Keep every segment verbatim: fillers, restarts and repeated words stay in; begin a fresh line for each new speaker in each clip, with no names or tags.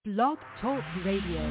Blog Talk Radio.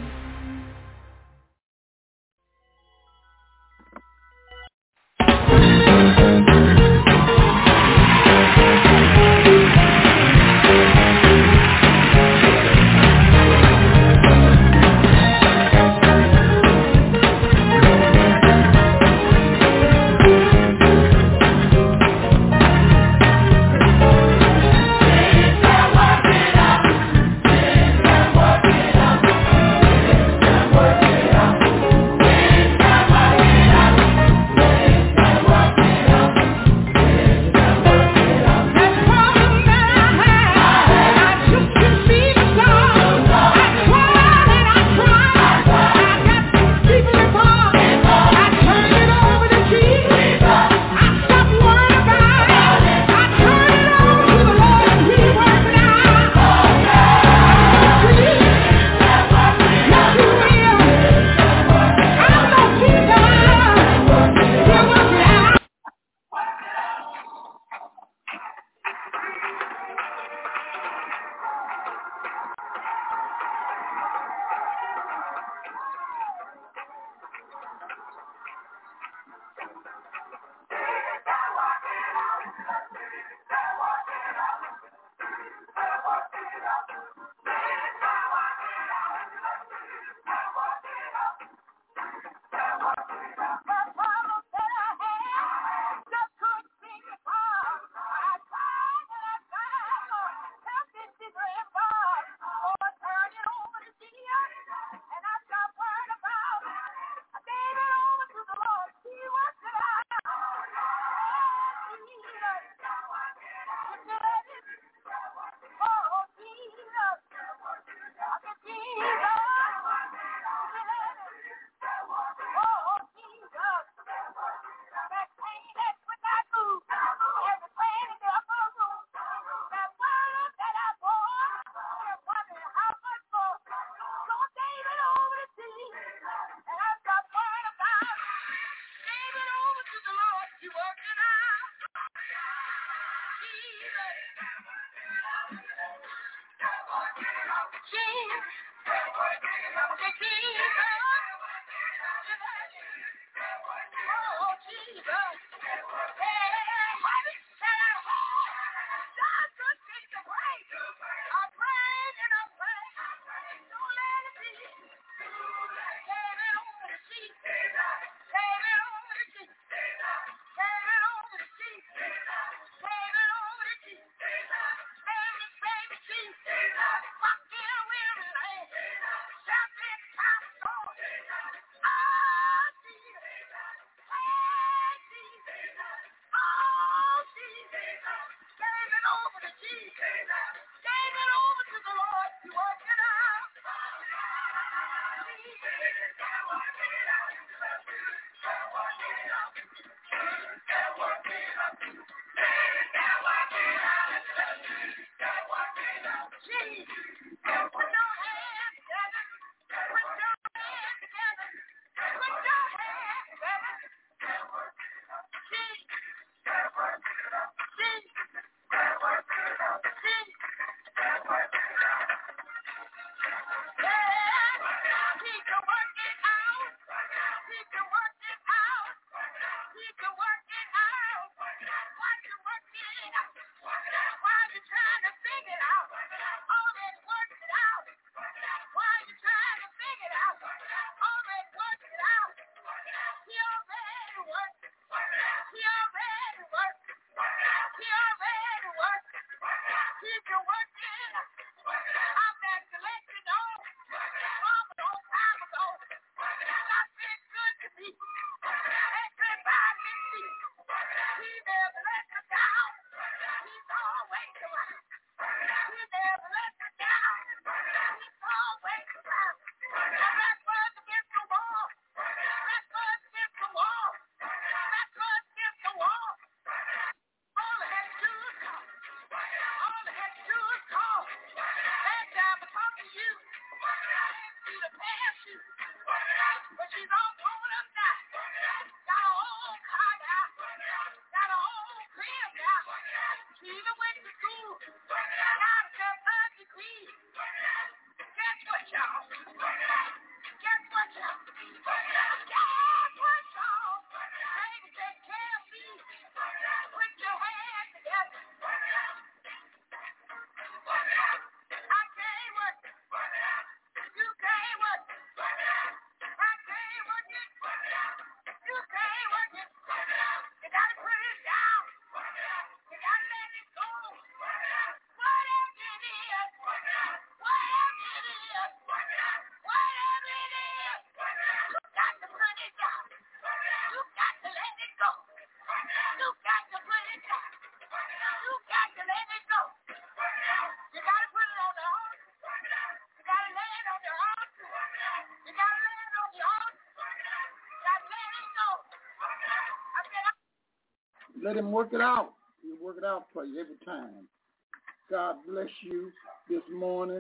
let him work it out. He'll work it out for you every time. God bless you this morning.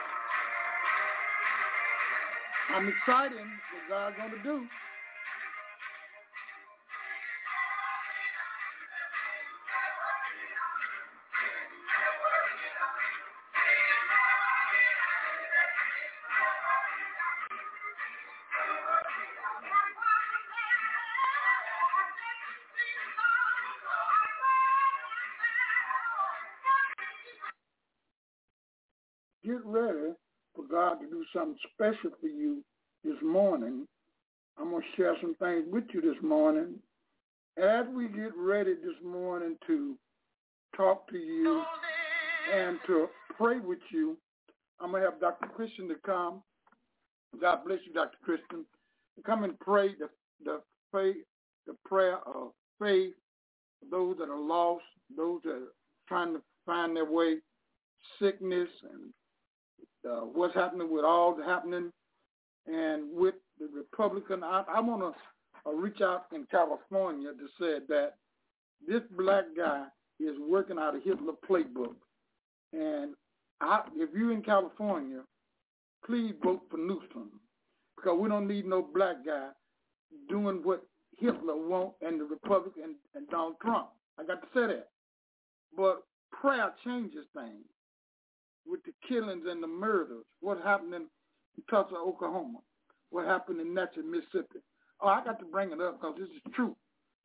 I'm excited what God's going to do. Get ready for God to do something special for you this morning. I'm going to share some things with you this morning. As we get ready this morning to talk to you and to pray with you, I'm going to have Doctor Christian to come. God bless you, Doctor Christian. To come and pray the, the faith, the prayer of faith for those that are lost, those that are trying to find their way, sickness and Uh, what's happening with all the happening and with the Republican. I, I want to uh, reach out in California to say that this black guy is working out of Hitler playbook. And I, if you're in California, please vote for Newsom, because we don't need no black guy doing what Hitler wants and the Republican and, and Donald Trump. I got to say that. But prayer changes things. With the killings and the murders, what happened in Tulsa, Oklahoma, what happened in Natchez, Mississippi. Oh, I got to bring it up because this is true.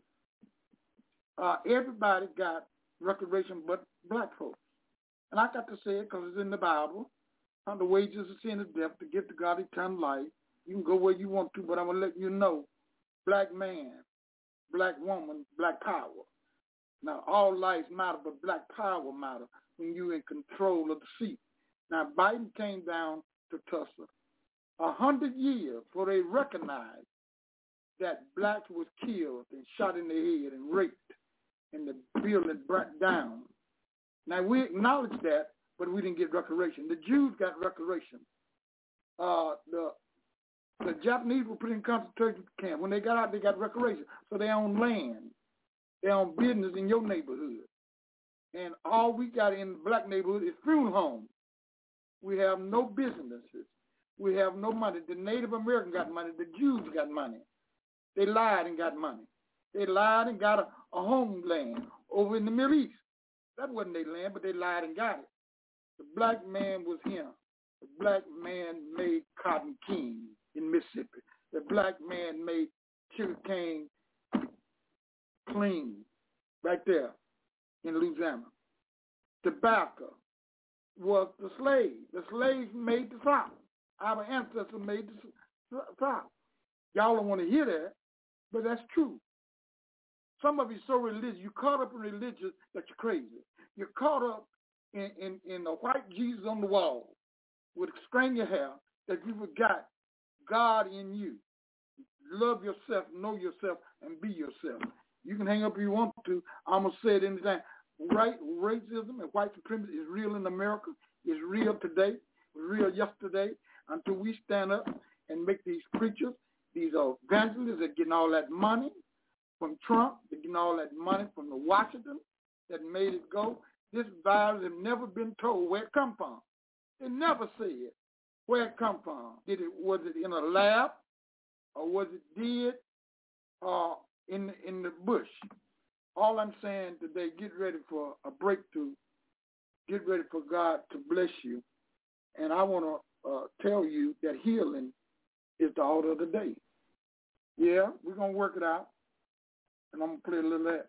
Uh, everybody got restoration but black folks. And I got to say it because it's in the Bible. On the wages of sin is death, to give to God eternal life. You can go where you want to, but I'm going to let you know, black man, black woman, black power. Now, all lives matter, but black power matter when you're in control of the seat. Now, Biden came down to Tulsa a hundred years before they recognized that blacks was killed and shot in the head and raped and the building burnt down. Now, we acknowledge that, but we didn't get reparation. The Jews got reparation. Uh, the the Japanese were put in concentration camp. When they got out, they got reparation. So they own land. They own business in your neighborhood. And all we got in the black neighborhood is funeral homes. We have no businesses. We have no money. The Native American got money. The Jews got money. They lied and got money. They lied and got a, a homeland over in the Middle East. That wasn't their land, but they lied and got it. The black man was him. The black man made cotton king in Mississippi. The black man made sugar cane clean right there in Louisiana. Tobacco was the slave. The slaves made the South. Our ancestors made the South. Y'all don't want to hear that, but that's true. Some of you so religious, you caught up in religion that you're crazy. You're caught up in, in, in the white Jesus on the wall with string your hair that you forgot God in you. Love yourself, know yourself, and be yourself. You can hang up if you want to. I'm going to say it anytime. Right, racism and white supremacy is real in America. It's real today. It was real yesterday. Until we stand up and make these preachers, these evangelists that getting all that money from Trump, they're getting all that money from the Washington that made it go. This virus has never been told where it come from. They never said where it come from. Did it was it in a lab, or was it did uh, in in the bush? All I'm saying today, get ready for a breakthrough. Get ready for God to bless you. And I want to uh, tell you that healing is the order of the day. Yeah, we're going to work it out. And I'm going to play a little of that.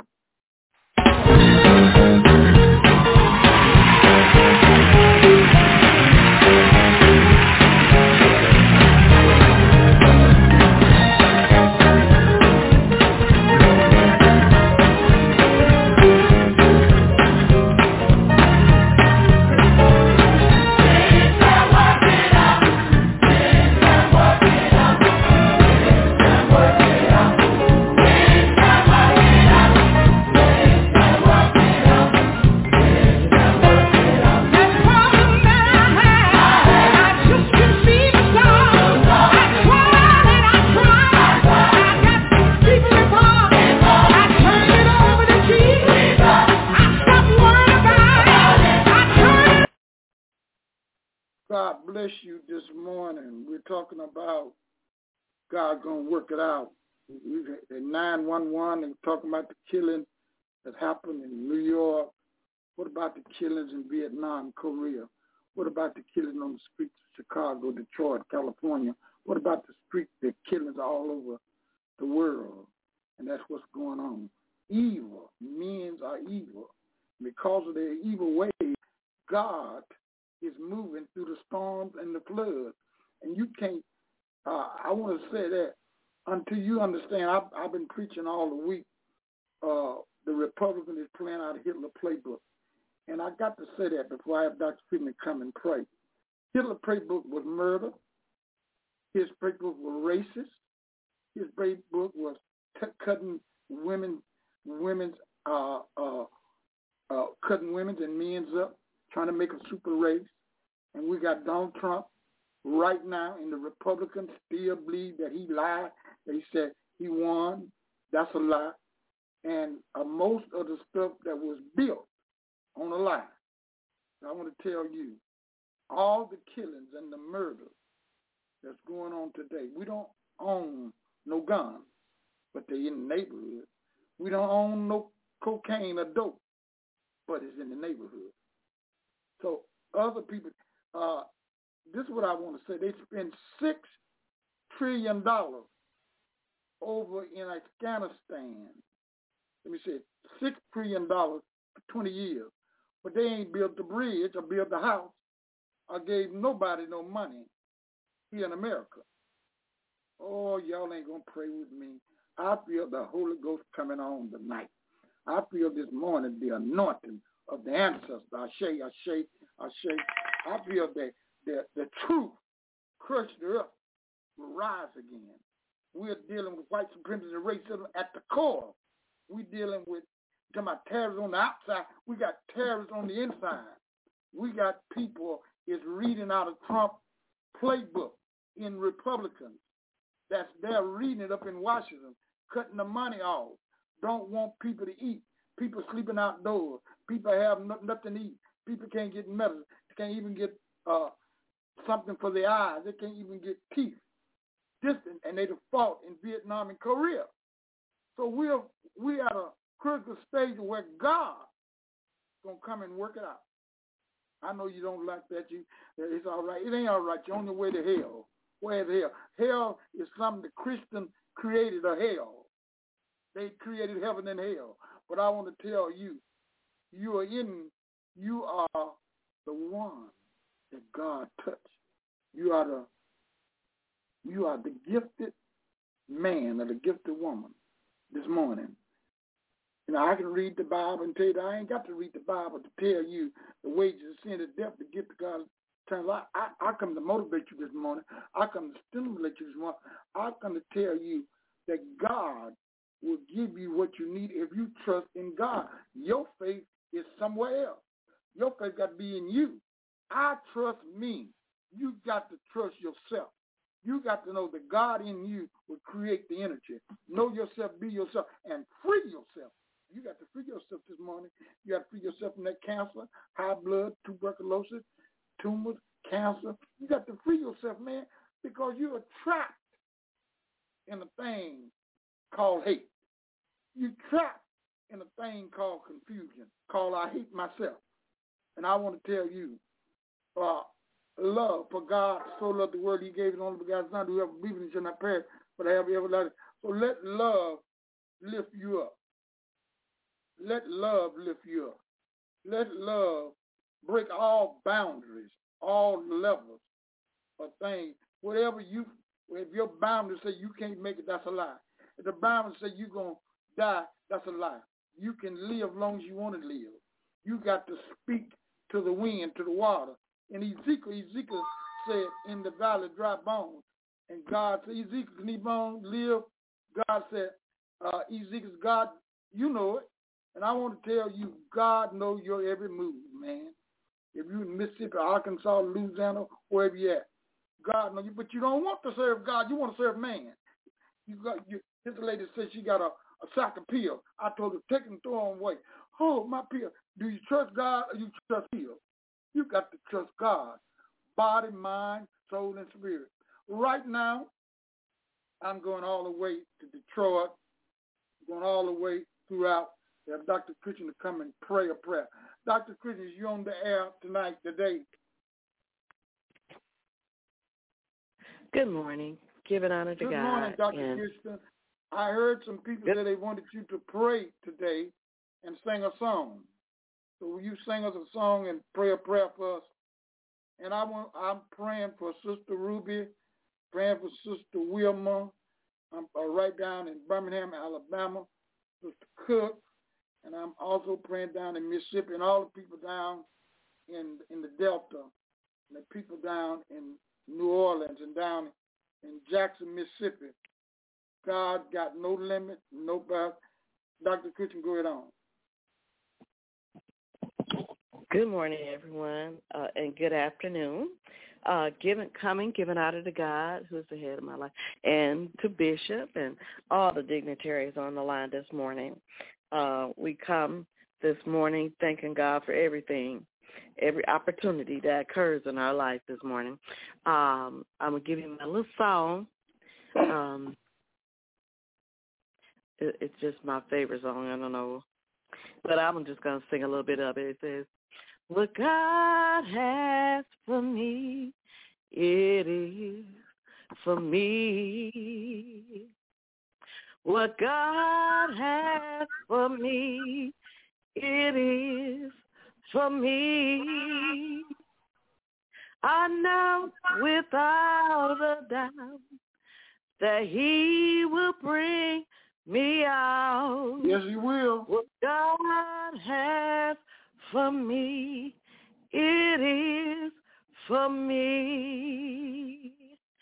Work it out.
issue this morning. We're talking about God going to work it out. At nine one one, they were talking about the killing that happened in New York. What about the killings in Vietnam, Korea? What about the killing on the streets of Chicago, Detroit, California? What about the street, the killings all over the world? And that's what's going on. Evil. Men are evil. Because of their evil ways, God is moving through the storms and the floods. And you can't, uh, I want to say that until you understand, I've, I've been preaching all the week, uh, the Republican is playing out a Hitler playbook. And I got to say that before I have Doctor Friedman come and pray. Hitler playbook was murder. His playbook was racist. His playbook was t- cutting women, women's, uh, uh, uh, cutting women's and men's up, trying to make a super race. And we got Donald Trump right now, and the Republicans still believe that he lied, that he said he won. That's a lie. And uh, most of the stuff that was built on a lie. I want to tell you, all the killings and the murders that's going on today, we don't own no guns, but they're in the neighborhood. We don't own no cocaine or dope, but it's in the neighborhood. So other people, uh, this is what I want to say. They spend six trillion dollars over in Afghanistan. Let me say it, six trillion dollars for twenty years. But they ain't built the bridge or built the house or gave nobody no money here in America. Oh, y'all ain't going to pray with me. I feel the Holy Ghost coming on tonight. I feel this morning the anointing of the ancestors. I say, I say, I say. I feel that the, the truth crushed her up will rise again. We're dealing with white supremacy and racism at the core. We're dealing with talking about terrorists on the outside. We got terrorists on the inside. We got people is reading out of Trump playbook in Republicans. That's they're reading it up in Washington, cutting the money off. Don't want people to eat. People sleeping outdoors. People have no, nothing to eat. People can't get medicine. They can't even get uh, something for their eyes. They can't even get teeth. This and they fought in Vietnam and Korea. So we're we at a critical stage where God is gonna come and work it out. I know you don't like that. You, it's all right. It ain't all right. You're on your way to hell. Where's hell? Hell is something the Christian created a hell. They created heaven and hell. But I want to tell you, you are in. You are the one that God touched. You are the. You are the gifted man or the gifted woman this morning. You know, I can read the Bible and tell you that I ain't got to read the Bible to tell you the wages of sin and death to get to God's eternal life. I, I come to motivate you this morning. I come to stimulate you this morning. I come to tell you that God will give you what you need if you trust in God. Your faith is somewhere else. Your faith got to be in you. I trust me. You got to trust yourself. You got to know that God in you will create the energy. Know yourself, be yourself, and free yourself. You got to free yourself this morning. You got to free yourself from that cancer, high blood, tuberculosis, tumors, cancer. You got to free yourself, man, because you are trapped in a thing called hate. You're trapped in a thing called confusion, called I hate myself. And I want to tell you, uh, love for God so loved the world he gave his only begotten Son, whoever believes in him shall not perish, but have everlasting. So let love lift you up. Let love lift you up. Let love break all boundaries, all levels of things. Whatever you, if your boundaries say you can't make it, that's a lie. If the boundaries say you're going to die, that's a lie. You can live as long as you want to live. You got to speak to the wind, to the water. And Ezekiel, Ezekiel said, in the valley of dry bones. And God said, Ezekiel, can these bones live? God said, uh, Ezekiel, God, you know it. And I want to tell you, God knows your every move, man. If you're in Mississippi, Arkansas, Louisiana, wherever you're at, God knows you. But you don't want to serve God. You want to serve man. You got you, this lady said she got a, a sack of pills. I told her, take them, throw them away. Oh, my pill. Do you trust God or you trust pills? You got to trust God. body, mind, soul, and spirit. Right now, I'm going all the way to Detroit, going all the way throughout. We have Doctor Christian to come and pray a prayer. Doctor Christian, you're on the air tonight, today.
Good morning. Giving honor to
Good
God.
Good morning, Doctor
And
Christian. I heard some people
Good.
say they wanted you to pray today and sing a song. So will you sing us a song and pray a prayer for us? And I want, I'm praying for Sister Ruby, praying for Sister Wilma. I'm uh, right down in Birmingham, Alabama, Sister Cook, and I'm also praying down in Mississippi and all the people down in in the Delta, and the people down in New Orleans and down in Jackson, Mississippi. God got no limit, no bound. Doctor Christian, go ahead on.
Good morning, everyone, uh, and good afternoon. Uh, giving, coming, giving honor to God, who's the head of my life, and to Bishop and all the dignitaries on the line this morning. Uh, we come this morning thanking God for everything, every opportunity that occurs in our life this morning. Um, I'm going to give you my little song. Um, it, it's just my favorite song. I don't know. But I'm just going to sing a little bit of it. It says, what God has for me, it is for me. What God has for me, it is for me. I know without a doubt that he will bring me out.
Yes, he will.
What God has for me, it is for me.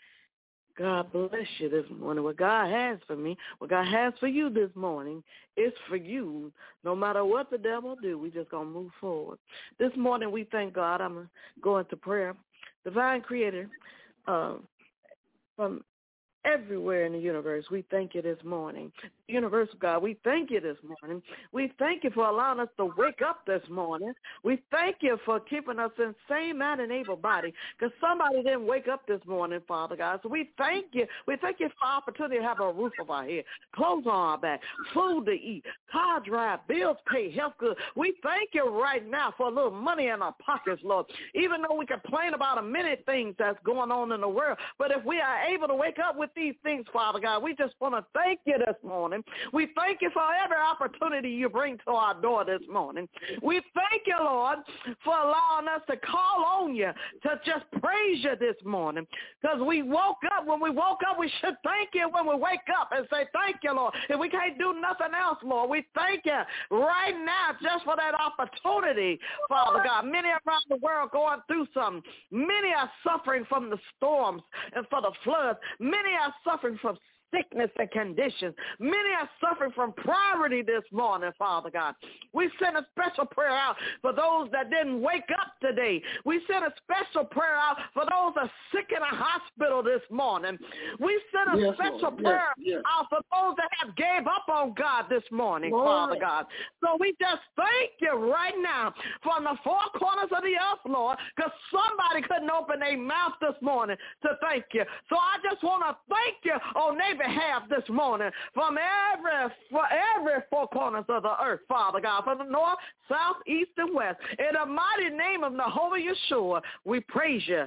God bless you this morning. What God has for me, what God has for you this morning, is for you. No matter what the devil do, we just going to move forward. This morning we thank God. I'm going to go into prayer. Divine Creator, uh, from everywhere in the universe, we thank you this morning. Universal God, we thank you this morning. We thank you for allowing us to wake up this morning. We thank you for keeping us in sane mind and able body, because somebody didn't wake up this morning, Father God. So we thank you. We thank you for the opportunity to have a roof over our head, clothes on our back, food to eat, car drive, bills paid, health good. We thank you right now for a little money in our pockets, Lord. Even though we complain about a many things that's going on in the world, but if we are able to wake up with these things, Father God, we just want to thank you this morning. We thank you for every opportunity you bring to our door this morning. We thank you, Lord, for allowing us to call on you, to just praise you this morning, because we woke up. When we woke up, we should thank you when we wake up and say, thank you, Lord. If we can't do nothing else, Lord, we thank you right now just for that opportunity, Father God. Many around the world going through something. Many are suffering from the storms and for the floods. Many are suffering from sickness and conditions. Many are suffering from poverty this morning, Father God. We send a special prayer out for those that didn't wake up today. We send a special prayer out for those that are sick in a hospital this morning. We send a
yes,
special
Lord.
prayer
yes, yes.
out for those that have gave up on God this morning,
Lord.
Father God. So we just thank you right now from the four corners of the earth, Lord, because somebody couldn't open their mouth this morning to thank you. So I just want to thank you on their behalf this morning from every for every four corners of the earth, Father God, from the north, south, east, and west. In the mighty name of Jehovah Yeshua, we praise you.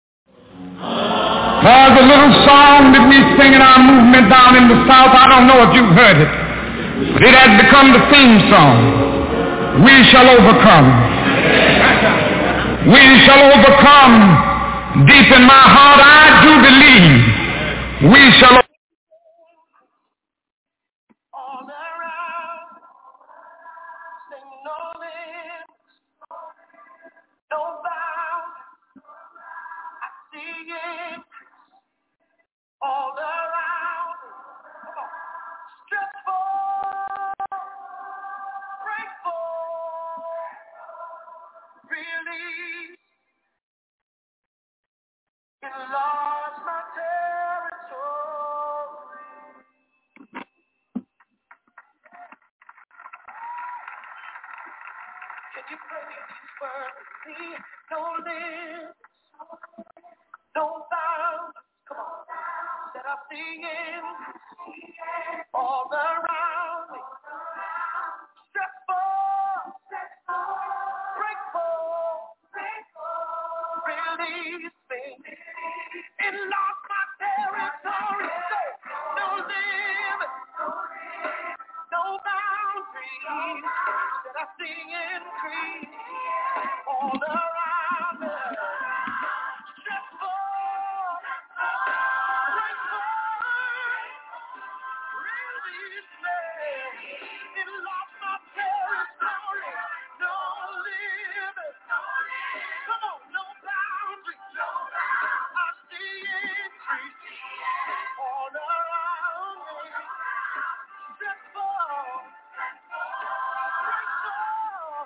There's a little song that we sing in our movement down in the south. I don't know if you've heard it, but it has become the theme song. We shall overcome. We shall overcome. Deep in my heart, I do believe we shall overcome.
All around, sing no limits, no bound. I see it all around. Come on, stressful, grateful, release. Enlarge my territory. I'm seeing all around me. Stressful, grateful, release me. Enlarge my territory. No limit, no boundaries. That I see increase all around me. Stressful, grateful, release me. Enlarge my territory. No limit. Come on, no boundaries. I see increase all around me. Stressful, grateful,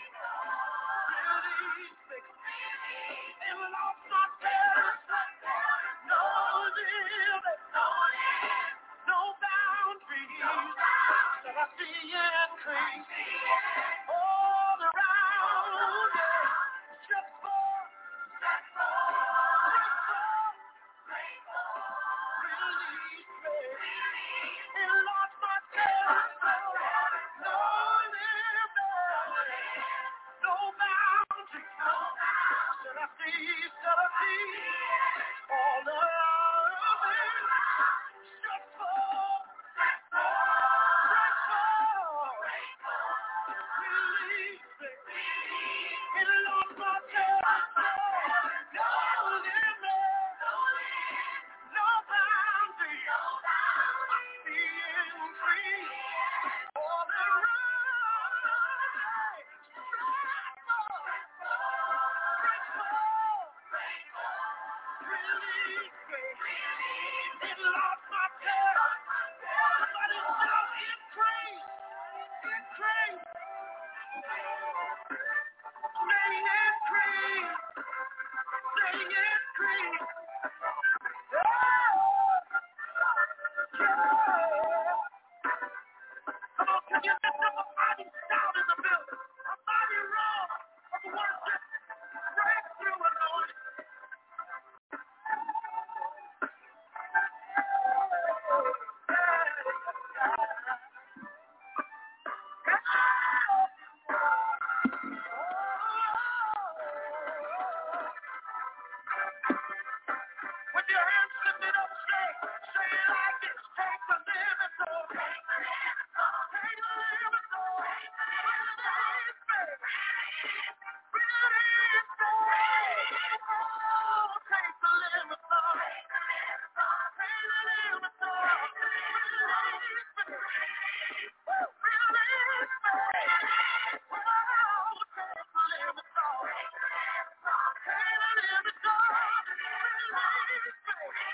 release me. Enlarge my territory. No limit. No boundaries. That I see increase all around me. Stressful, grateful, release me. Enlarge my territory. No limit. No boundaries. That I see, that I see all around me. Stressful, release me. Enlarge my territory. No limit. No boundaries. I see increase all around me. Release me. Enlarge my territory. Somebody shout increase. Increase. Say increase. Say increase. Yeah. Yeah. Come on, can you lift up a mighty shout in the building? A mighty roar of worship. Breakthrough anointing. With your hands lifted up, say, say it like this. Take the limits off. Take the limits off. Take the limits off. Release me. Release me. Oh, take the limits off. Take the limits off. Take the limits off. Release me. Release me. Oh, take the limits off. Take the limits off. Release me.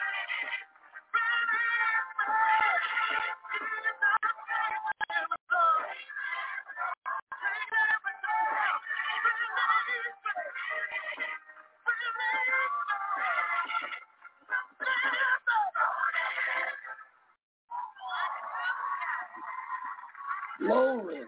Glory.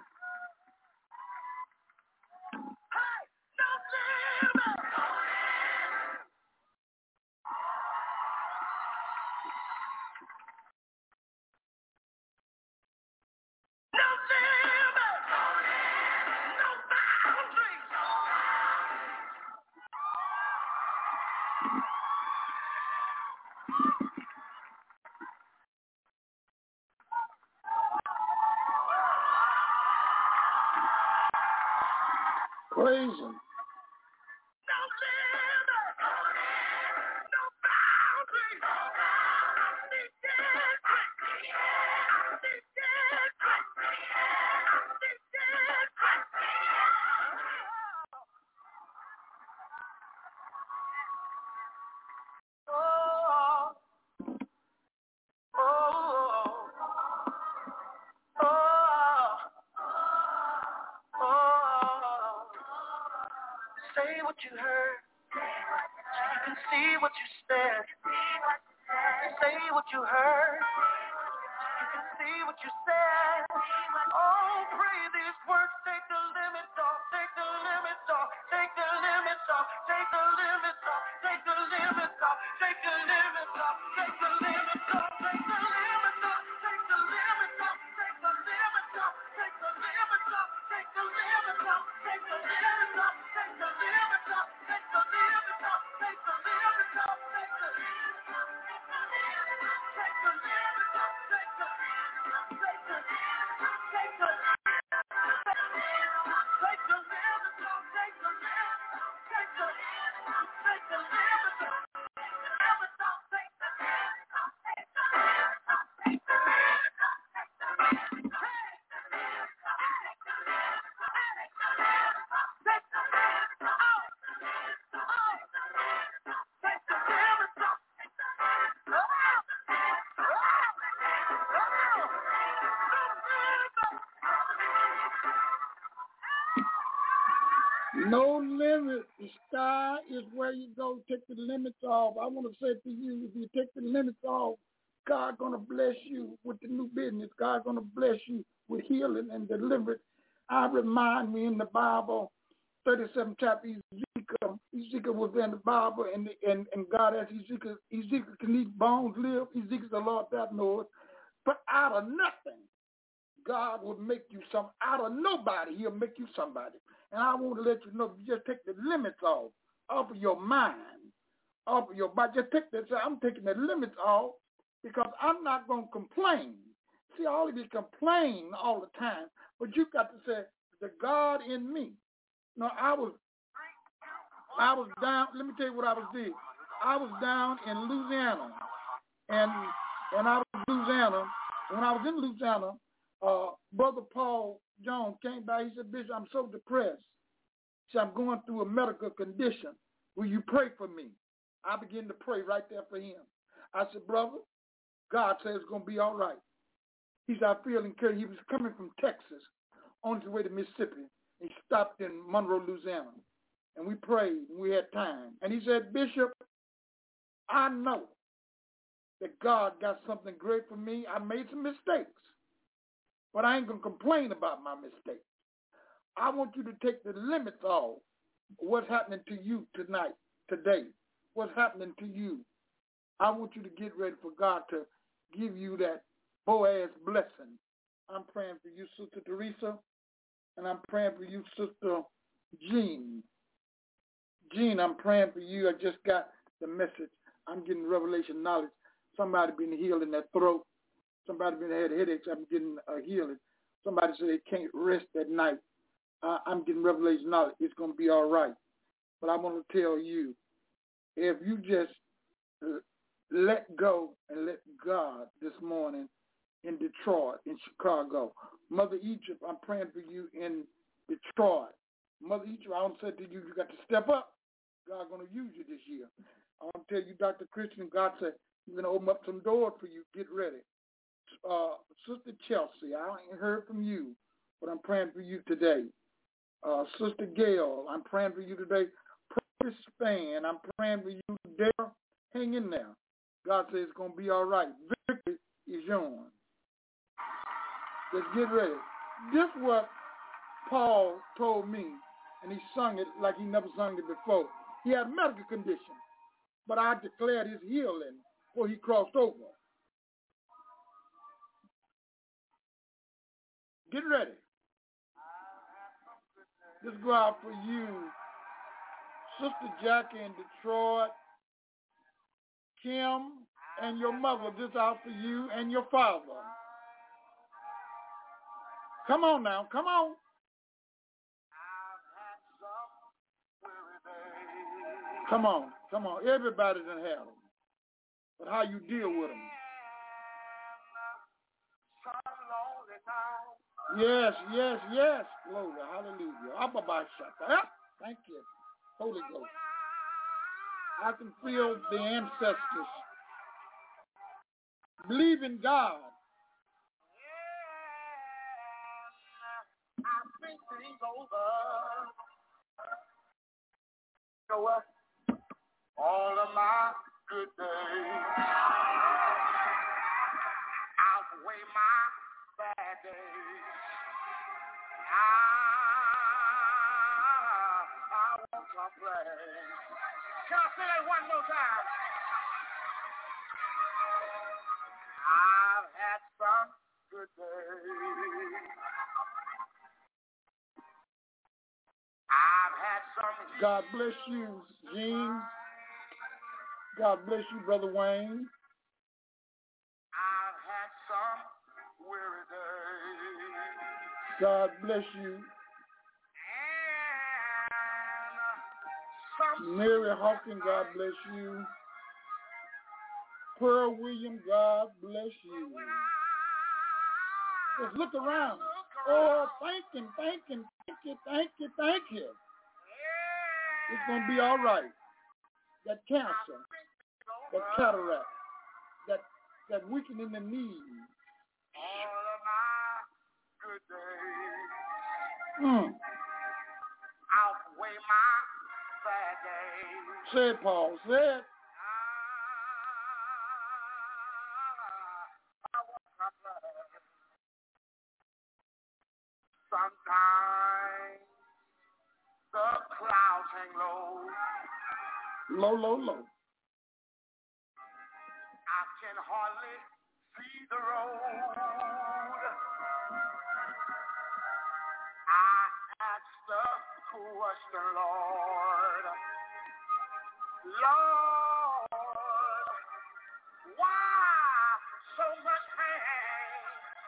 Praise Him.
No limit, no boundaries. I see dead. I see dead. I see dead. Oh, oh, oh, oh. Say what you heard. You can see what you said. Say what you heard. You can see what you said. Oh, pray these words. Take the limits off. Take the limits off. Take the limits off. Take the limits off. Take the limits off. Take the limits off. Take the limits off.
limit, the sky is where you go. Take the limits off. I want to say to you, if you take the limits off, God's going to bless you with the new business. God's going to bless you with healing and deliverance. I remind me in the Bible, thirty-seven chapter, Ezekiel, Ezekiel was in the Bible, and and, and God asked Ezekiel, Ezekiel, can these bones live? Ezekiel said, Lord, that knows. But out of nothing, God will make you some. Out of nobody, he'll make you somebody. And I want to let you know, you just take the limits off, off of your mind, off of your body. Just take this. I'm taking the limits off because I'm not going to complain. See, all of you complain all the time, but you got to say, the God in me. No, I was, I was down. Let me tell you what I was doing. I was down in Louisiana, and and I was in Louisiana. When I was in Louisiana, uh, Brother Paul Jones came by. He said, Bishop, I'm so depressed. He said, I'm going through a medical condition. Will you pray for me? I began to pray right there for him. I said, brother, God says it's going to be all right. He said, I feel encouraged. He was coming from Texas on his way to Mississippi. He stopped in Monroe, Louisiana. And we prayed, and we had time. And he said, Bishop, I know that God got something great for me. I made some mistakes, but I ain't going to complain about my mistakes. I want you to take the limits off of what's happening to you tonight, today, what's happening to you. I want you to get ready for God to give you that Boaz blessing. I'm praying for you, Sister Teresa, and I'm praying for you, Sister Jean. Jean, I'm praying for you. I just got the message. I'm getting revelation knowledge. Somebody been healed in their throat. Somebody been had headaches. I'm getting a healing. Somebody said they can't rest at night. Uh, I'm getting revelation knowledge. It's going to be all right. But I want to tell you, if you just let go and let God this morning in Detroit, in Chicago. Mother Egypt, I'm praying for you in Detroit. Mother Egypt, I want to say to you, you got to step up. God's going to use you this year. I want to tell you, Doctor Christian, God said he's going to open up some doors for you. Get ready. Uh, Sister Chelsea, I ain't heard from you, but I'm praying for you today. Uh, Sister Gail, I'm praying for you today. Prophet Span, I'm praying for you there. Hang in there. God says it's going to be all right. Victory is yours. Let's get ready. This is what Paul told me, and he sung it like he never sung it before. He had a medical condition, but I declared his healing before he crossed over. Get ready. Let's go out for you, Sister Jackie in Detroit, Kim and your mother. This out for you and your father. Come on now, come on. Come on, come on. Everybody done had them. But how you deal with them? Yes, yes, yes. Glory, hallelujah. Abba, thank you, Holy Ghost. I can feel the ancestors. Believe in God. I think things over. You know what? All of my good days outweigh my bad days. I, I won't complain. Can I say that one more time? I've had some good days. I've had some. God bless you, Gene. God bless you, Brother Wayne. I've had some weary days. God bless you. Mary Hawkins, God bless you. Pearl William, God bless you. Just look around. Oh, thank him, thank him, thank you, thank you, thank you. It's going to be all right. That cancer, that cataract, that that weakening in the knees. All of my good days. Mm. Outweigh my
bad days.
Say it, Paul. Say it.
I want my blood. Sometimes the clouds hang low.
Low, low, low.
I can hardly see the road. I ask the question, Lord, Lord, why so much pain?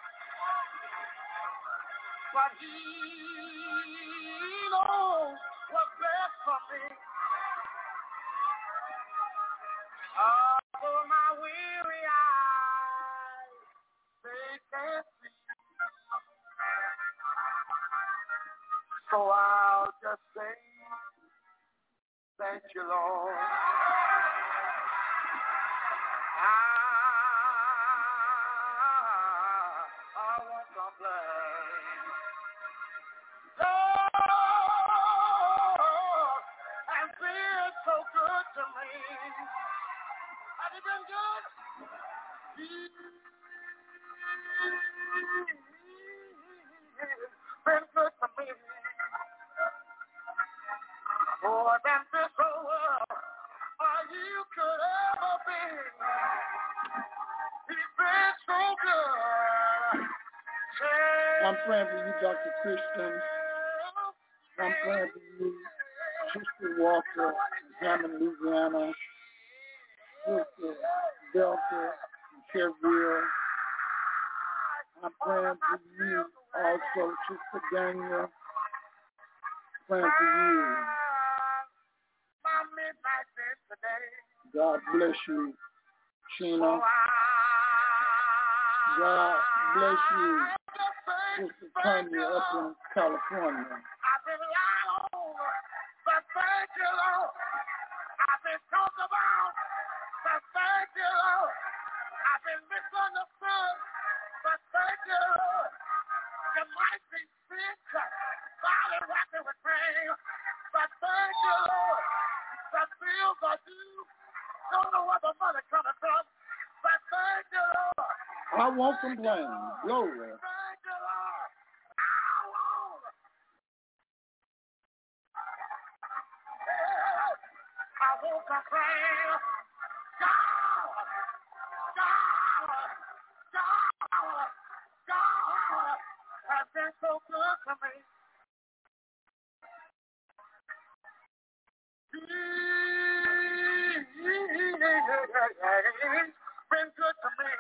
But He knows what's best for me. Oh, my weary eyes, they can't see. So I'll just say, thank you, Lord. I, I want some blood. Lord, and been so good to me. Have you been good? He's been good to me. More than this whole world or you could ever be. He's been so good.
I'm praying for you, Doctor Christian. I'm praying for you, Sister Walker, Hammond, Louisiana. Sister Delta, Sherville. I'm praying for you also, Sister Daniel. Praying for you. God bless you, Sheena. God bless you, Sister Tanya up in California.
I've been lied on, but thank you, Lord. I've been talked about, but thank you, Lord. I've been misunderstood, but thank you, Lord. You might be sick, body rocking with pain, but thank you, Lord. The bills are due. Don't know where the money coming from, but thank you, Lord.
I won't complain. Glory.
Thank you, Lord. I won't. I won't complain. God, God, God, God has been so good to me. Been good to me.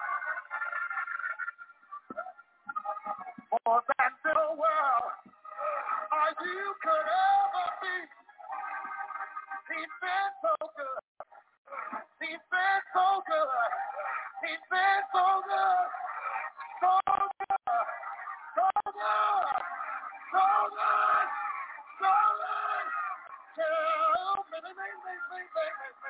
More than the world or you could ever be. He's been so good. He's been so good. He's been so good. So good. So good. So good. So good. Tell me, me, me, me, me, me, me.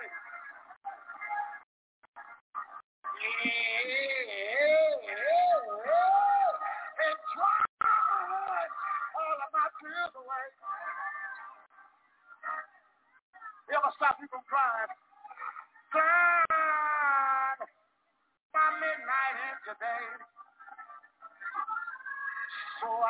And tried all of my tears away. You ever stop you from crying? Turn my midnight in today. So I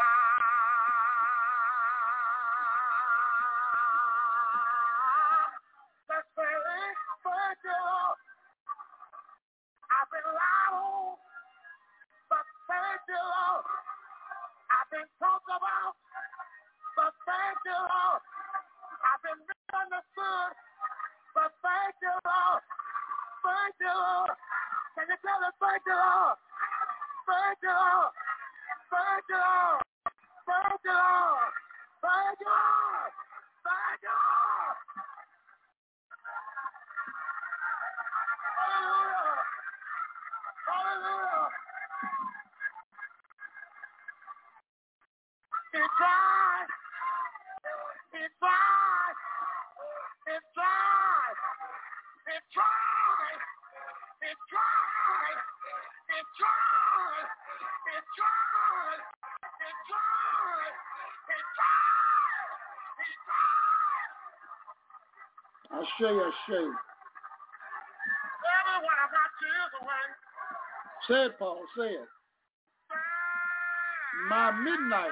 just say thank you, Lord. I've been lied on, but thank you, Lord. I've been talked about, but thank you, Lord. I've been misunderstood, but thank you, Lord. Thank you, Lord. Can you tell us thank you, Lord? Thank you, Lord. Thank you, Lord. Thank you, Lord. Thank you, Lord. Thank you, Lord. Hallelujah. Hallelujah. He tried. He tried. He tried. He tried. He tried. He tried. He tried. He tried. He tried. He
Ashay, Ashay.
Every one of my tears away.
Say it, Paul, say it. My midnight.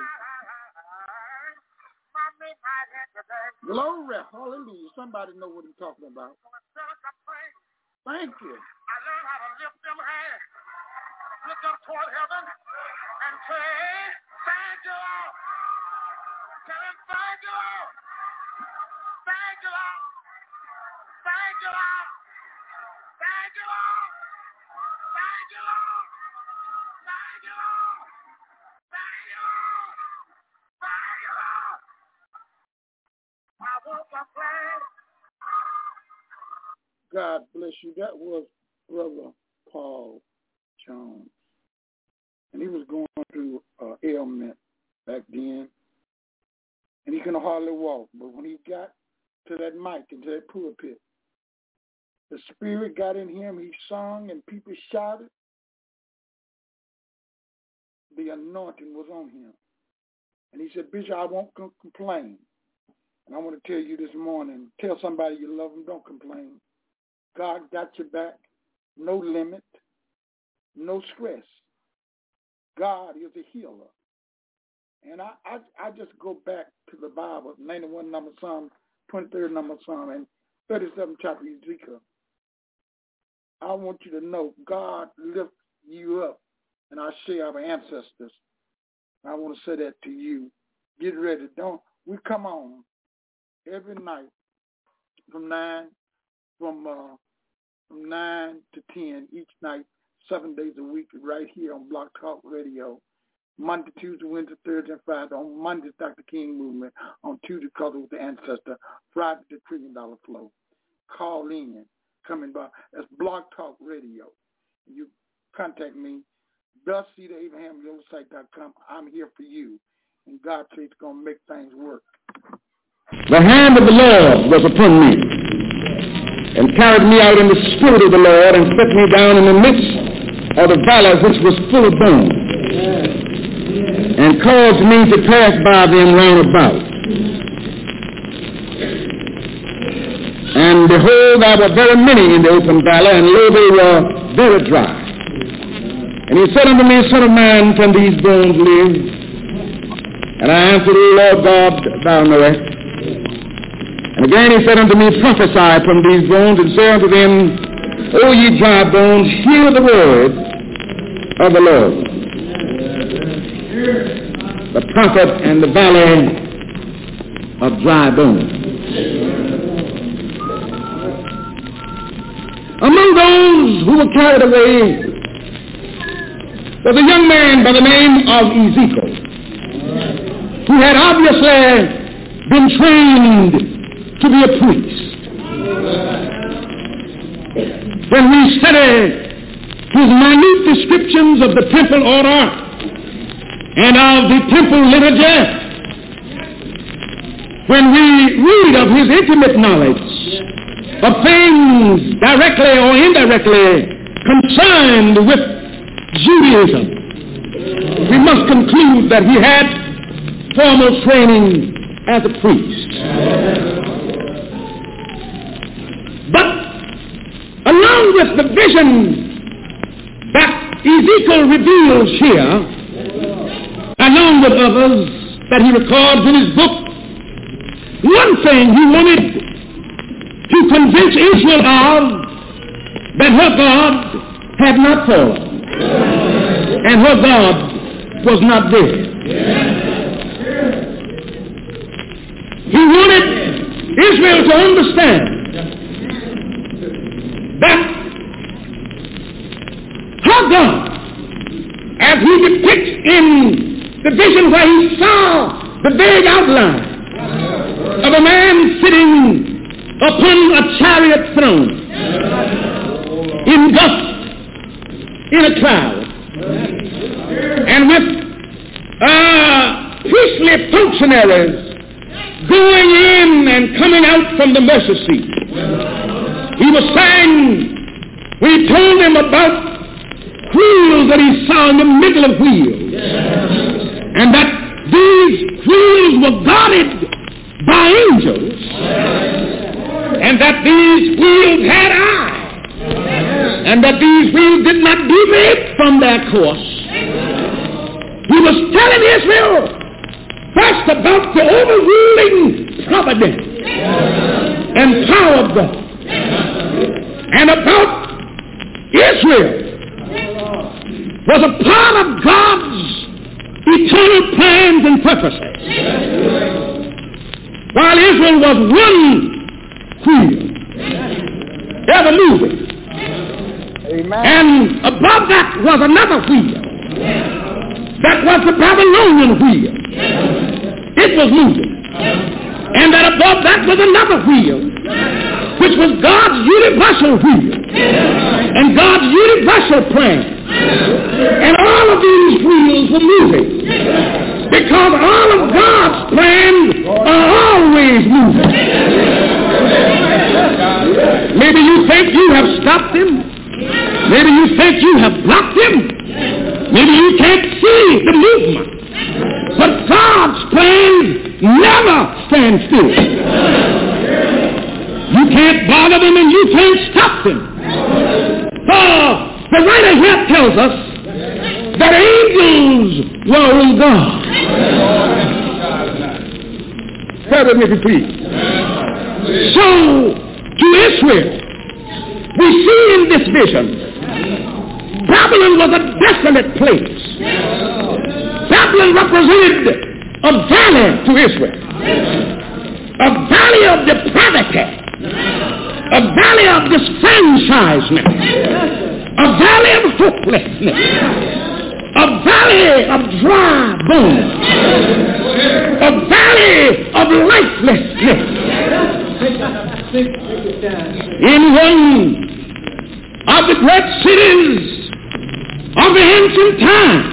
My midnight hit today.
Glory, hallelujah. Somebody know what he's talking about. Thank you.
I learned how to lift them hands, look up toward heaven, and say, thank you, Lord. Tell him, thank you, Lord. Thank you, Lord. Thank you, Lord. Thank you, Lord. Thank you, Lord. Thank you, Lord. Thank you, Lord. Thank you, Lord. I woke up glad.
God bless you. That was Brother Paul Jones. And he was going through uh, ailment back then. And he couldn't hardly walk. But when he got to that mic and to that pulpit, the Spirit got in him. He sung and people shouted. The anointing was on him. And he said, Bishop, I won't complain. And I want to tell you this morning, tell somebody you love them, don't complain. God got your back. No limit. No stress. God is a healer. And I, I, I just go back to the Bible, ninety-one number Psalm, twenty-third number Psalm, and thirty-seven chapter Ezekiel. I want you to know God lift you up. And I say our ancestors. I want to say that to you. Get ready. Don't we come on every night from nine from uh, from nine to ten each night, seven days a week, right here on Block Talk Radio. Monday, Tuesday, Wednesday, Thursday, and Friday. On Monday, Doctor King Movement. On Tuesday, Color with the Ancestor. Friday, the Trillion Dollar Flow. Call in. Coming by. That's Block Talk Radio. You contact me. thus see the Abraham Site dot com. I'm here for you. And God says it's going to make things work.
The hand of the Lord was upon me, and carried me out in the spirit of the Lord, and set me down in the midst of the valley which was full of bones, and caused me to pass by them round about. And behold, there were very many in the open valley, and lo, they were very dry. And he said unto me, Son of man, can these bones live? And I answered, O Lord God, thou knowest. And again he said unto me, Prophesy from these bones, and say unto them, O ye dry bones, hear the word of the Lord. The prophet in the valley of dry bones. Among those who were carried away was a young man by the name of Ezekiel, who had obviously been trained to be a priest. When we study his minute descriptions of the temple order and of the temple liturgy, when we read of his intimate knowledge of things directly or indirectly concerned with Judaism, we must conclude that he had formal training as a priest. But along with the vision that Ezekiel reveals here, along with others that he records in his book, one thing he wanted to convince Israel of, that her God had not fallen, and her God was not dead. He wanted Israel to understand that her God, as he depicts in the vision where he saw the vague outline of a man sitting upon a chariot throne, engulfed in a cloud, and with uh, priestly functionaries going in and coming out from the mercy seat. He was saying, we told him about wheels that he saw in the middle of wheels, and that these wheels were guarded by angels, and that these wheels had eyes, and that these wheels did not deviate from their course. He was telling Israel first about the overruling providence and power of God, and about Israel was a part of God's eternal plans and purposes, while Israel was one wheel, ever moving.
Amen.
And above that was another wheel. That was the Babylonian wheel. It was moving. And that above that was another wheel, which was God's universal wheel and God's universal plan. And all of these wheels were moving because all of God's plans are always moving. Maybe you think you have stopped him. Maybe you think you have blocked him. Maybe you can't see the movement. But God's plans never stand still. You can't bother them and you can't stop them. For the writer here tells us that angels were in God. Bear with me, if you please. So, to Israel, we see in this vision, Babylon was a desolate place. Babylon represented a valley to Israel, a valley of depravity, a valley of disfranchisement, a valley of hopelessness, a valley of dry bones, a valley of lifelessness. In one of the great cities of the ancient time,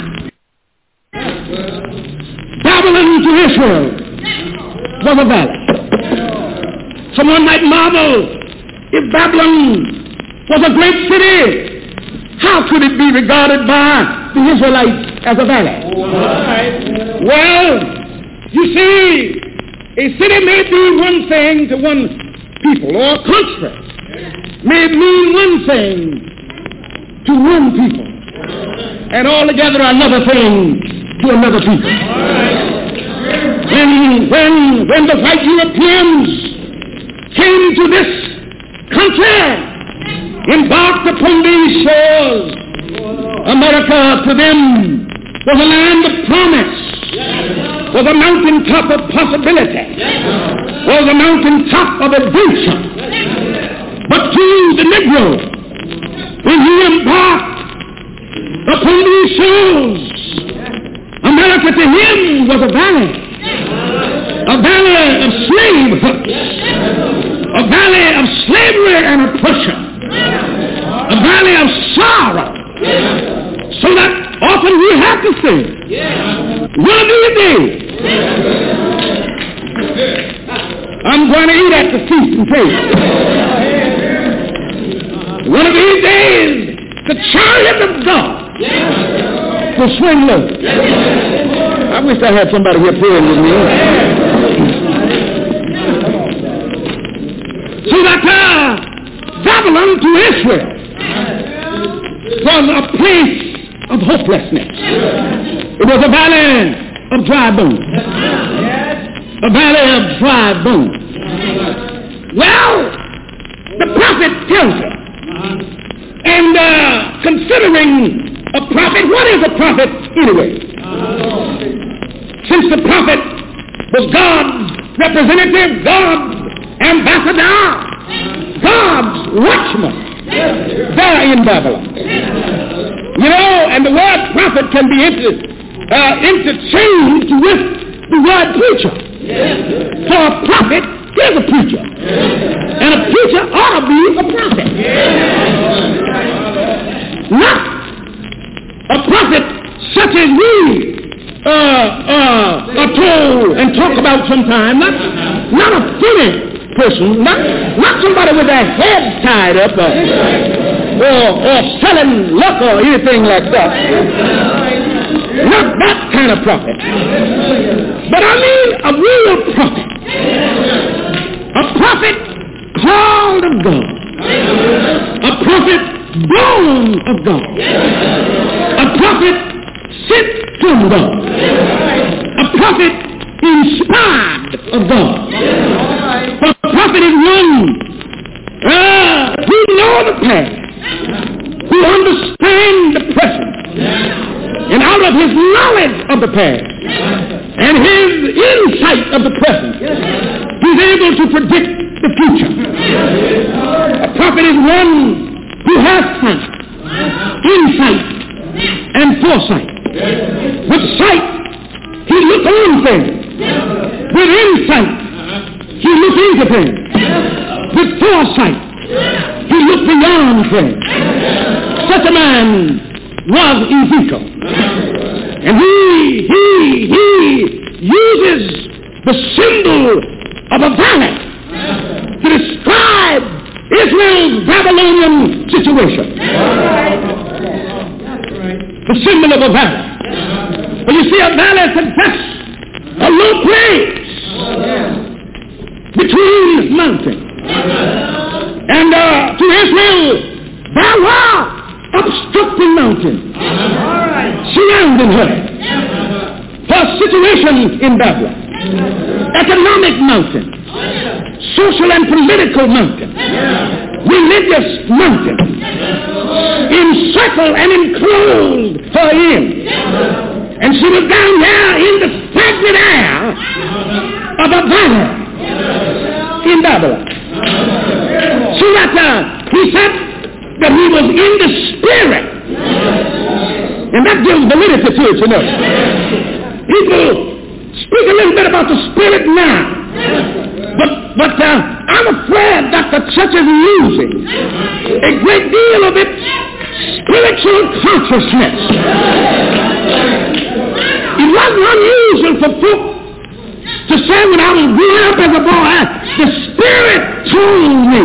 Babylon to Israel was a valley. Someone might marvel, if Babylon was a great city, how could it be regarded by the Israelites as a valley? Well, you see, a city may be one thing to one people, or a country may mean one thing to one people, and altogether another thing to another people. When, when, when the white Europeans came to this country, embarked upon these shores, America to them was a land of promise, was a mountaintop of possibility, was a mountaintop of adventure. But to the Negro, when he embarked upon these shores, America to him was a valley, a valley of slave hooks, a valley of slavery and oppression, a valley of sorrow. So that often we have to say, one of these days, I'm going to eat at the feast and table. One of these days, the chariot of God will swing low. I wish I had somebody here praying with me. So that uh, Babylon to Israel was a place of hopelessness. It was a valley of dry bones. A valley of dry bones. Well, the prophet tells us, and uh, considering a prophet, what is a prophet anyway? Since the prophet was God's representative, God's ambassador, God's watchman, there in Babylon. You know, and the word prophet can be inter, uh, interchanged with the word preacher. For a prophet is a preacher. And a preacher ought to be a prophet. Not a prophet such as we uh, uh, are told and talk about sometimes. Not, not a funny person. Not, not somebody with their head tied up or, or, or selling luck or anything like that. Not that kind of prophet. But I mean a real prophet. A prophet called of God, a prophet born of God, a prophet sent from God, a prophet inspired of God. A prophet is one uh, who knows the past, who understands the present, and out of his knowledge of the past and his insight of the present, he's able to predict the future. A prophet is one who has sight, insight, and foresight. With sight, he looks on things. With insight, he looks into things. With foresight, he looks beyond things. Such a man was Ezekiel. And he, he, he uses the symbol of a valley to describe Israel's Babylonian situation. The symbol of a valley. When you see a valley, suggests a low place between mountains. And uh, to Israel, there were obstructing mountains surrounding her. Her situation in Babylon. Economic mountain. Social and political mountain. Religious mountain. Encircled and enclosed her in. And she was down there in the stagnant air of a valley in Babylon. So that uh, he said that he was in the spirit. And that gives validity to it, you know. People speak a little bit about the spirit now. But, but uh, I'm afraid that the church is losing a great deal of its spiritual consciousness. It wasn't unusual for folk to say when I was growing up as a boy, the Spirit told me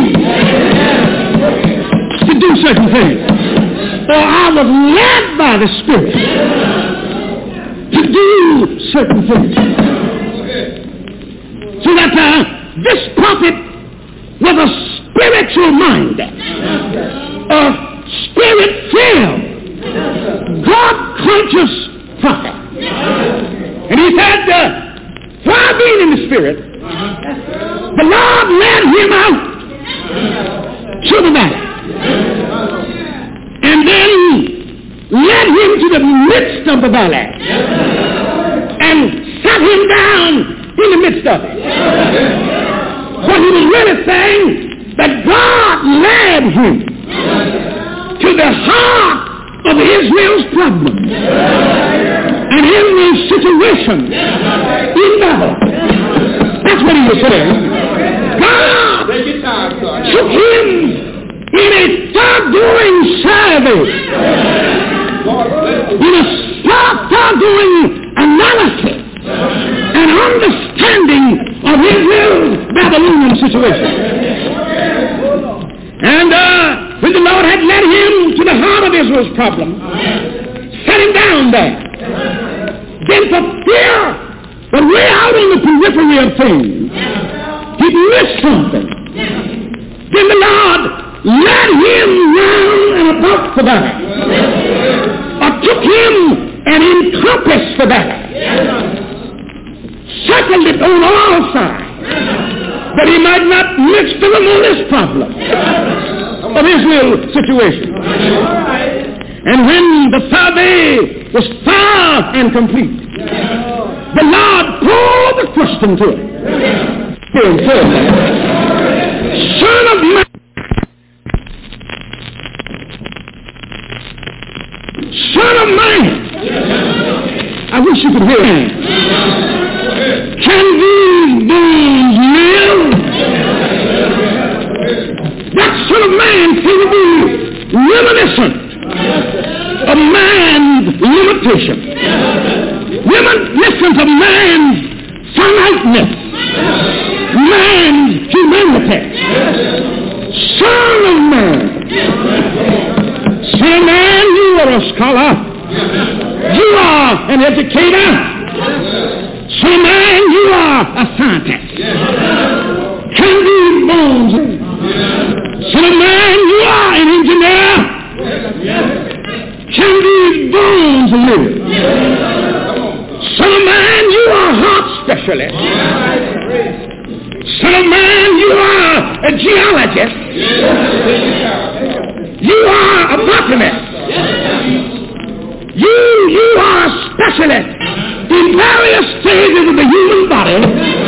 to do certain things. Or I was led by the Spirit to do certain things. So that uh, this prophet was a spiritual mind, a spirit-filled, God-conscious prophet. And he said, uh, while being in the Spirit, the Lord led him out to the valley. And then led him to the midst of the valley. And sat him down in the midst of it. What he was really saying, that God led him to the heart of Israel's problem. And Israel's situation in Babylon. That's what he was saying. God took him in a thorough survey, in a thorough analysis and understanding of Israel's Babylonian situation. And uh, when the Lord had led him to the heart of Israel's problem, set him down there. Then for fear that way out in the periphery of things, he'd missed something. Then the Lord led him round and about the valley, or took him and encompassed the valley, circled it on all sides, that he might not miss the remotest problem of Israel's situation. And when the survey was far and complete, the Lord posed a question to him. Son of man, Son of man, I wish you could hear me. Can these bones live? That Son of Man seemed to be reminiscent of man's limitation. Reminiscent of man's finiteness. Man's humanity. Son of man. Son of man, you are a scholar. You are an educator. Son of man, you are a scientist. Can these bones Can these bones live? Son of man, you are a heart specialist. Son of man, you are a geologist. You are a botanist. You, you are a specialist in various stages of the human body.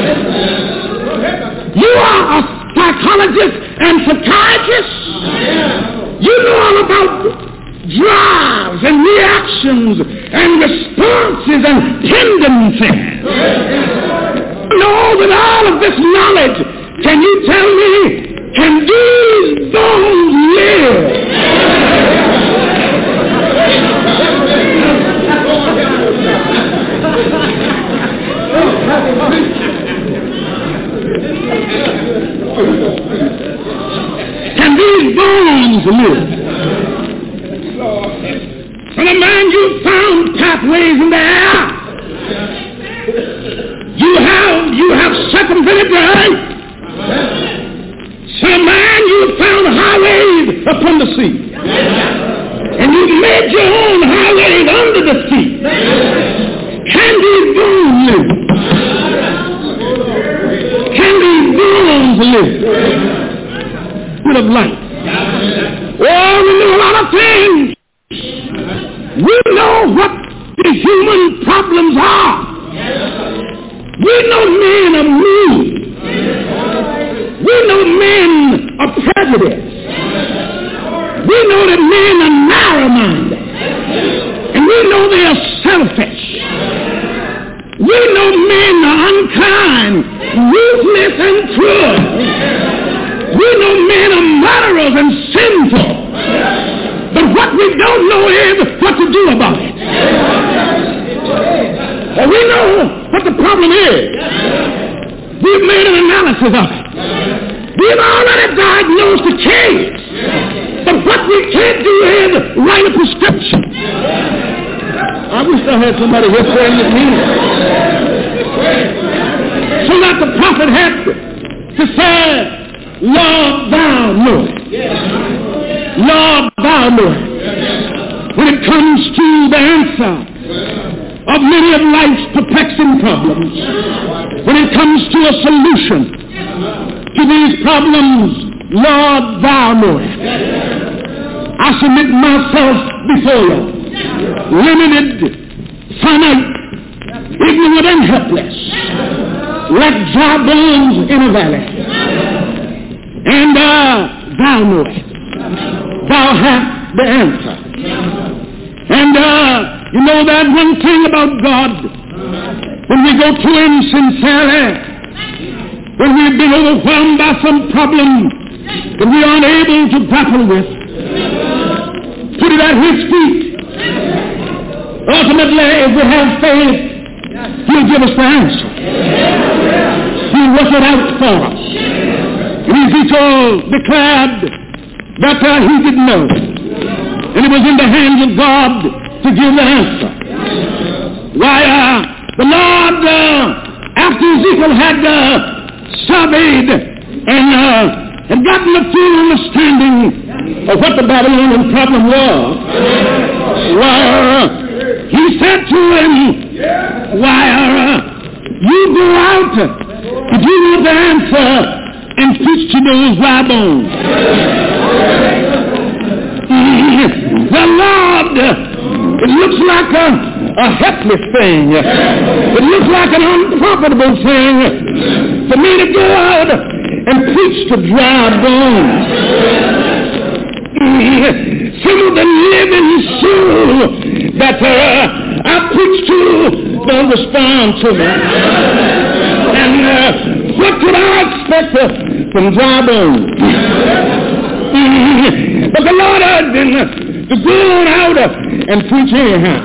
You are a psychologist and psychiatrist. You know all about drives and reactions and responses and tendencies. No, with all of this knowledge, can you tell me, can these bones live? Can these bones live? Son of man, you found pathways in the air. You have, you have circumvented the earth. Son of man, you found highways upon the sea. And you made your own highways under the sea. Can these bones live? Can these bones live? Full of life. Oh, we know a lot of things. We know what the human problems are. We know men are mean. We know men are prejudiced. We know that men are narrow-minded. And we know they are selfish. We know men are unkind, ruthless, and cruel. We know men are murderers and sinful. But what we don't know is what to do about it. Well, we know what the problem is. We've made an analysis of it. We've already diagnosed the case. But what we can't do is write a prescription. I wish I had somebody here praying with me. So that the prophet had to say, Lord, thou knowest. Lord, thou knowest. When it comes to the answer of many of life's perplexing problems, when it comes to a solution to these problems, Lord, thou knowest. I submit myself before you, limited, finite, ignorant, and helpless, like dry bones in a valley. And uh, thou knowest. Thou hast the answer. And uh, you know that one thing about God, when we go to him sincerely, when we've been overwhelmed by some problem that we aren't able to grapple with, put it at his feet. Ultimately, if we have faith, he'll give us the answer. He'll work it out for us. And Ezekiel declared that uh, he didn't know. And it was in the hands of God to give the answer. Why, uh, the Lord, uh, after Ezekiel had uh, surveyed and uh, had gotten a full understanding of what the Babylonian problem was, why, uh, he said to him, why, uh, you go out, if you know the answer, and preach to those dry bones. The Lord, it looks like a, a helpless thing. It looks like an unprofitable thing for me to go out and preach to dry bones. Some of the living soul that uh, I preach to don't respond to me. And uh, what could I expect uh, from dry bones? But the Lord had been uh, to go on out uh, and preach anyhow.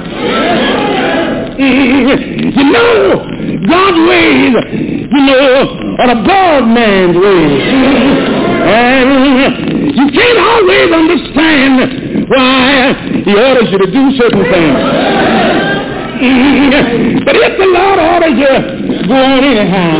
You know, God's ways, you know, are above man's ways. And you can't always understand why he orders you to do certain things. But if the Lord orders you, go on anyhow.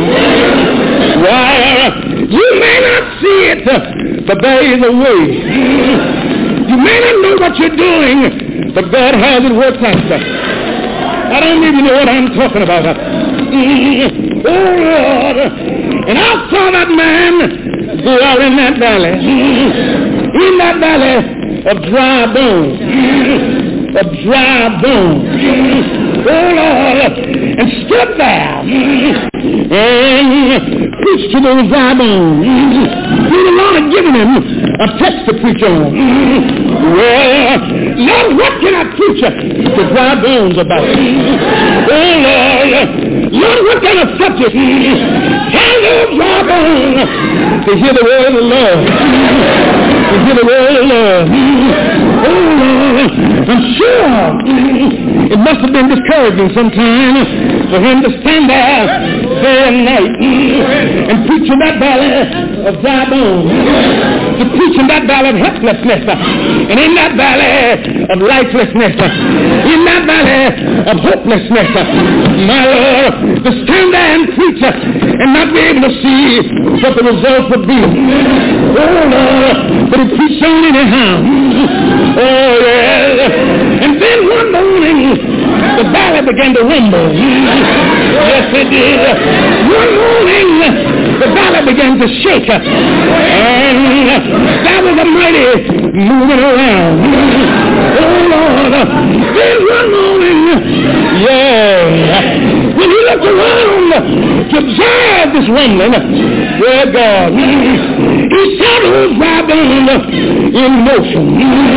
Why, you may not see it, but there is a way. You may not know what you're doing, but God has it worked out. I don't even know what I'm talking about. Oh, Lord. And I saw that man go out in that valley. In that valley of dry bones. Of dry bones. Oh, Lord. And stood there and preached to those dry bones. The Lord had given him a text to preach on. Well, Lord, what can I preach to dry bones about? Oh, Lord. Lord, what kind of subject? Tell those dry bones to hear the word of the Lord. To hear the word of the Lord. Oh, Lord. I'm sure it must have been discouraging sometimes for him to stand there day and night and preach in that valley of dry bones, to preach in that valley of helplessness, and in that valley of lifelessness, in that valley of hopelessness. My Lord, to stand there and preach and not be able to see what the result would be. Oh, Lord, but he preached on anyhow. Oh, yeah. And then one morning, the valley began to rumble. Yes, it did. One morning, the valley began to shake. And that was a mighty moving around. Oh, Lord. Then one morning, yeah, when he looked around to observe this rumbling, yeah, God, he saw those dry bones in motion.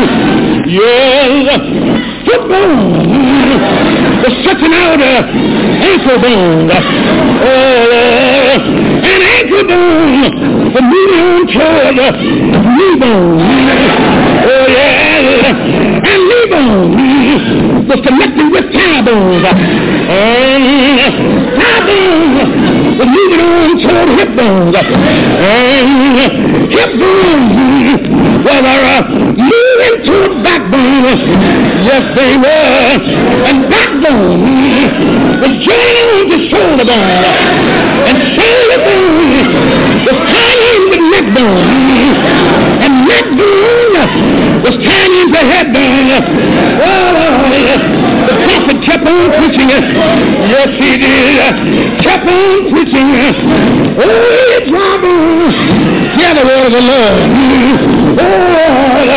Yes, foot bones was stretching out ankle bones. Oh, and ankle bones were moving on toward knee bones. Oh, yeah, and knee bones was connected with thigh bones. And thigh bones was moving on toward hip bones. And hip bones were uh, moving toward backbone. Yes, they were. And backbone was joining on to shoulder bone. And shoulder bone was tying in with neck bone. And neck bone was tying into head bone. Oh, the prophet kept on preaching. Yes, he did. Kept on preaching. Oh, dry bone. Hear the word of the Lord. Oh,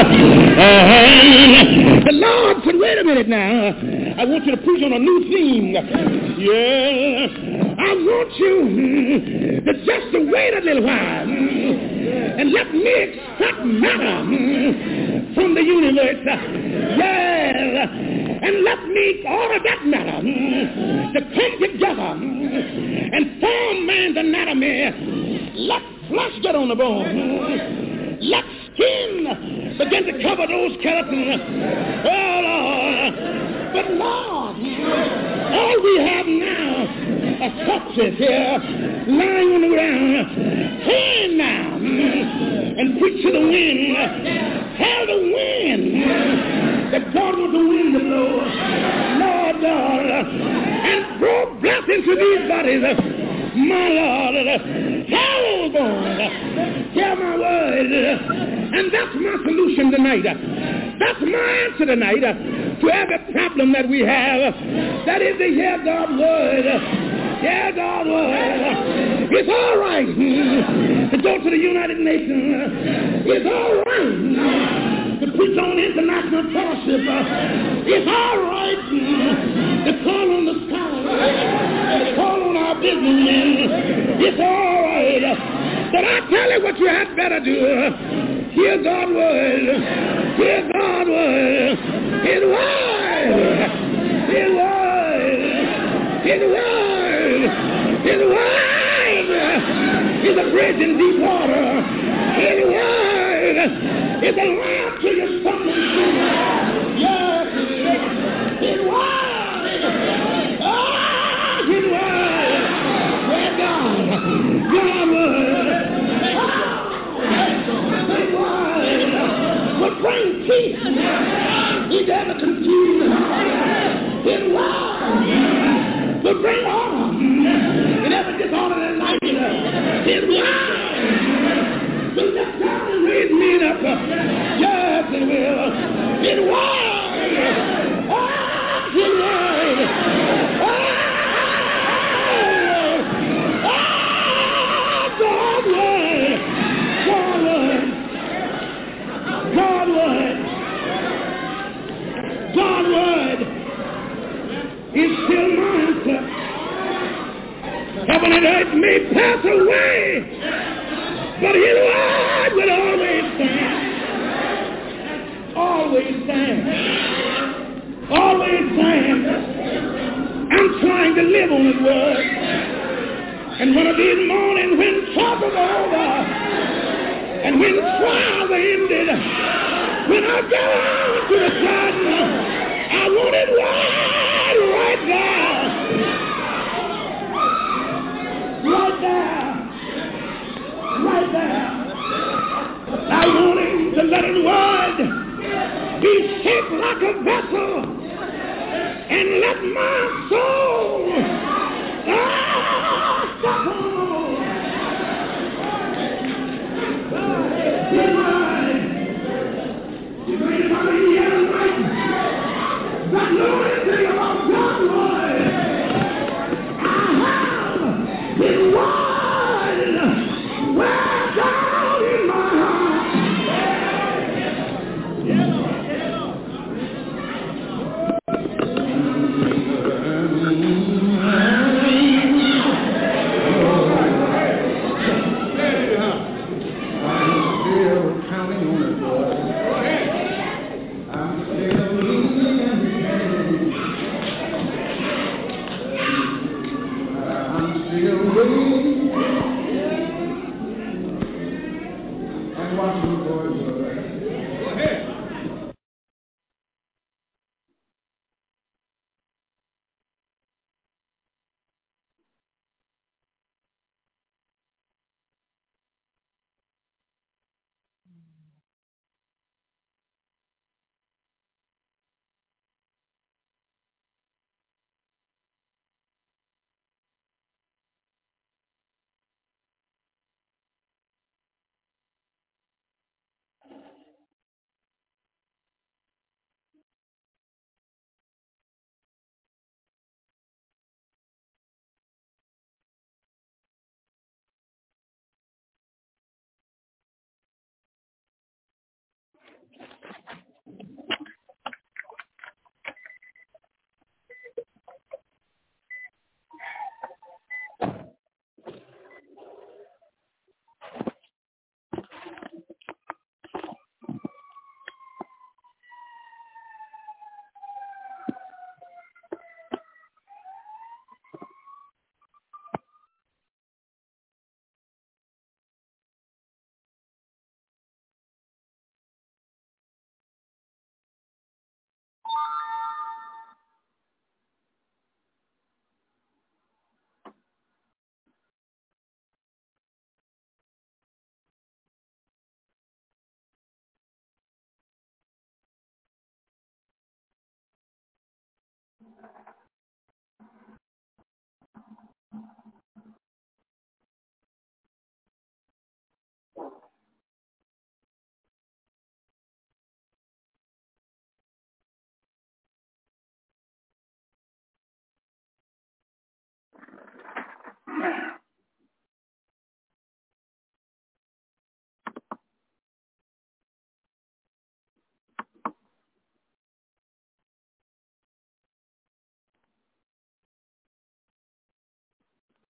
uh, the Lord said, wait a minute now. I want you to preach on a new theme. Yeah. I want you to just wait a little while and let me extract matter from the universe. Yeah. And let me order that matter to come together and form man's anatomy. Let flesh get on the bone. Let skin begin to cover those skeletons. Oh, Lord. But, Lord, all we have now are corpses here lying on the ground. Turn now and preach to the wind. Tell the wind that God wants the wind to blow. Lord, Lord, and blow breath into these bodies. My Lord, tell God, hear my word, and that's my solution tonight. That's my answer tonight to every problem that we have. That is to hear God's word. Hear God's word. It's all right to go to the United Nations. It's all right to preach on international fellowship. It's all right to call on the scholars, to call on our businessmen. It's all right. But I tell you what you had better do. Hear God's word. Hear God's word. His word. His word. His word. His word is a bridge in deep water. His word is a lamp to your stumbling feet. Yes, His word. Ah, His word. Where God, God's word. His word will bring peace. He never confused. His word will bring order. He never disorder in life. His word will just down and raise men up. Yes, it will. It was. Oh, it was. Oh, oh, God would. God would. God would. God would. It's still my answer. Heaven and earth may pass away, but his word will always stand. Always stand. Always stand. I'm trying to live on his word. And one of these mornings when trouble's over, and when trials are ended, when I go out to the garden, I want it wide right there. Right there. Right there. I want him to let his word be shaped like a vessel and let my soul ah, stop on. You're right. You're right.